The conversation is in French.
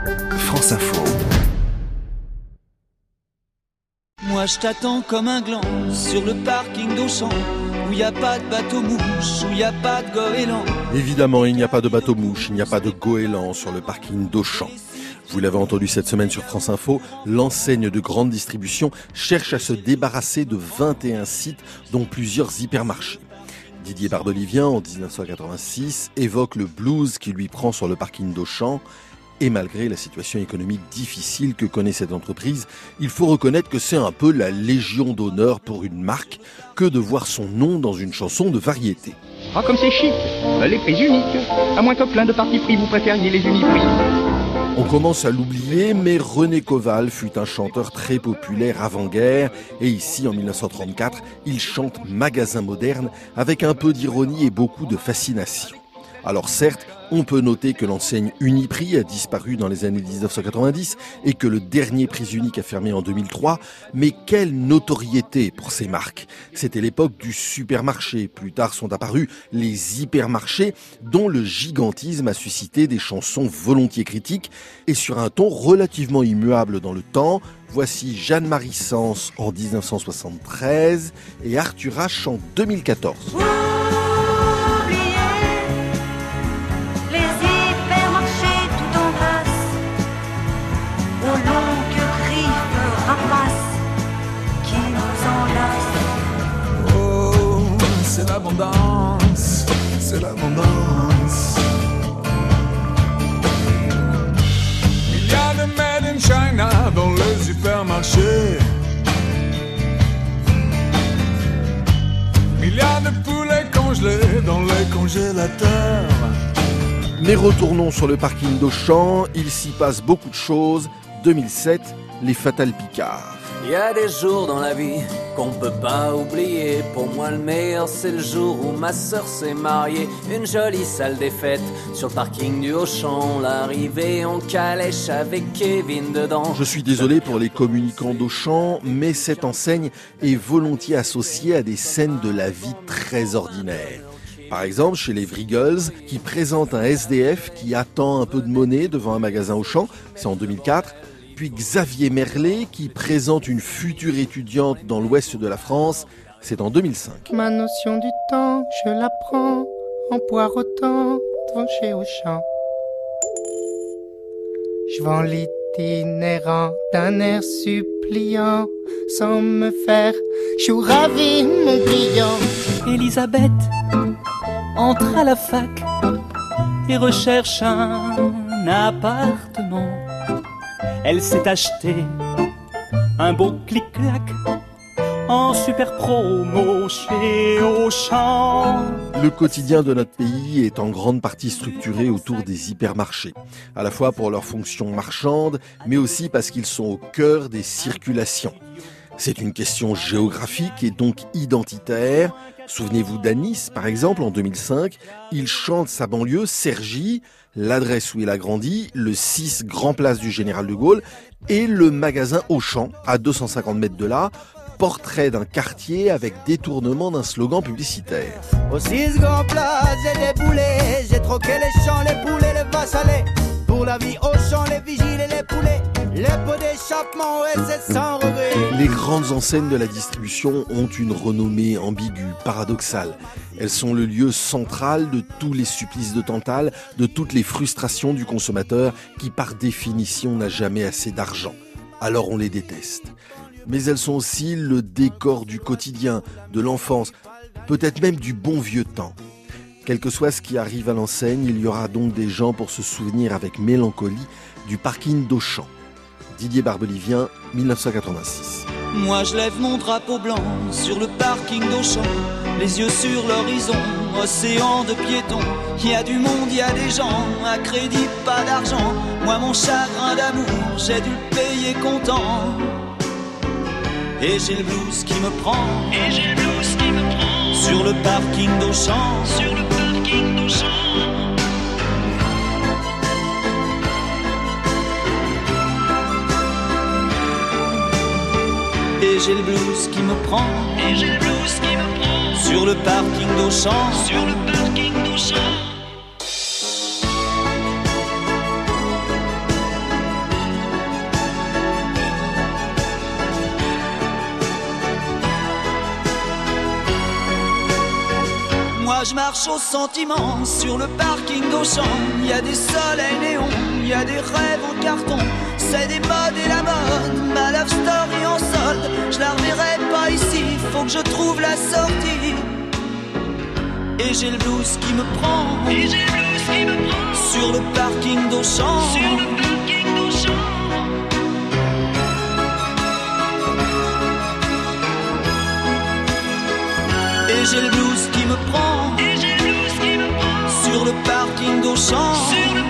France Info. Moi je t'attends comme un gland sur le parking d'Auchan, où il n'y a pas de bateau-mouche, où il n'y a pas de goéland. Évidemment, il n'y a pas de bateau-mouche, il n'y a pas de goéland sur le parking d'Auchan. Vous l'avez entendu cette semaine sur France Info, l'enseigne de grande distribution cherche à se débarrasser de 21 sites, dont plusieurs hypermarchés. Didier Barbelivien, en 1986, évoque le blues qui lui prend sur le parking d'Auchan. Et malgré la situation économique difficile que connaît cette entreprise, il faut reconnaître que c'est un peu la légion d'honneur pour une marque que de voir son nom dans une chanson de variété. Ah, comme c'est chic, les prix uniques. À moins que plein de partis pris, vous préfériez les uniprix. On commence à l'oublier, mais René Coval fut un chanteur très populaire avant-guerre. Et ici, en 1934, il chante Magasin moderne avec un peu d'ironie et beaucoup de fascination. Alors certes, on peut noter que l'enseigne Uniprix a disparu dans les années 1990 et que le dernier prix unique a fermé en 2003, mais quelle notoriété pour ces marques. C'était l'époque du supermarché. Plus tard sont apparus les hypermarchés, dont le gigantisme a suscité des chansons volontiers critiques et sur un ton relativement immuable dans le temps. Voici Jeanne-Marie Sens en 1973 et Arthur H en 2014. C'est l'abondance, c'est l'abondance. Il y a le Made in China dans les supermarchés. Il y a le poulet congelé dans les congélateurs. Mais retournons sur le parking d'Auchan, il s'y passe beaucoup de choses. 2007, les Fatales Picards. Il y a des jours dans la vie qu'on peut pas oublier. Pour moi le meilleur c'est le jour où ma sœur s'est mariée. Une jolie salle des fêtes sur le parking du Auchan. L'arrivée en calèche avec Kevin dedans. Je suis désolé pour les communicants d'Auchan, mais cette enseigne est volontiers associée à des scènes de la vie très ordinaires. Par exemple, chez les Vrigels, qui présentent un SDF qui attend un peu de monnaie devant un magasin Auchan, c'est en 2004. Puis Xavier Merlet, qui présente une future étudiante dans l'ouest de la France, c'est en 2005. Ma notion du temps, je la prends en poireautant devant chez Auchan. Je vends l'itinérant d'un air suppliant, sans me faire chou ravi mon client. Elisabeth entre à la fac et recherche un appartement. Elle s'est acheté un beau clic-clac en super promo chez Auchan. Le quotidien de notre pays est en grande partie structuré autour des hypermarchés, à la fois pour leur fonction marchande, mais aussi parce qu'ils sont au cœur des circulations. C'est une question géographique et donc identitaire. Souvenez-vous d'Anis, par exemple, en 2005, il chante sa banlieue, Cergy, l'adresse où il a grandi, le 6 Grand Place du Général de Gaulle, et le magasin Auchan, à 250 mètres de là, portrait d'un quartier avec détournement d'un slogan publicitaire. Au 6 Grand Place, j'ai des boulets, j'ai troqué les champs, les poulets, les vaches à lait. Pour la vie Auchan, les vigiles et les poulets, les pots d'échappement, ouais, c'est sans regret. Les grandes enseignes de la distribution ont une renommée ambiguë, paradoxale. Elles sont le lieu central de tous les supplices de Tantale, de toutes les frustrations du consommateur qui, par définition, n'a jamais assez d'argent. Alors on les déteste. Mais elles sont aussi le décor du quotidien, de l'enfance, peut-être même du bon vieux temps. Quel que soit ce qui arrive à l'enseigne, il y aura donc des gens pour se souvenir avec mélancolie du parking d'Auchan. Didier Barbelivien, 1986. Moi je lève mon drapeau blanc sur le parking d'Auchan, les yeux sur l'horizon, océan de piétons. Il y a du monde, il y a des gens, à crédit pas d'argent. Moi mon chagrin d'amour, j'ai dû le payer comptant. Et j'ai le blues qui me prend, et j'ai le blues qui me prend, sur le parking d'Auchan, sur le parking d'Auchan. Et j'ai le blues qui me prend, et j'ai le blues qui me prend, sur le parking d'Auchan, sur le parking d'Auchan. je marche au sentiment sur le parking d'Auchan. Y a des soleils néons, y a des rêves en carton. C'est des modes et la mode, ma love story en solde. Je la reverrai pas ici, faut que je trouve la sortie. Et j'ai le blues qui me prend, sur le parking d'Auchan. Et j'ai le blues qui me prend, sur le parking d'Auchan.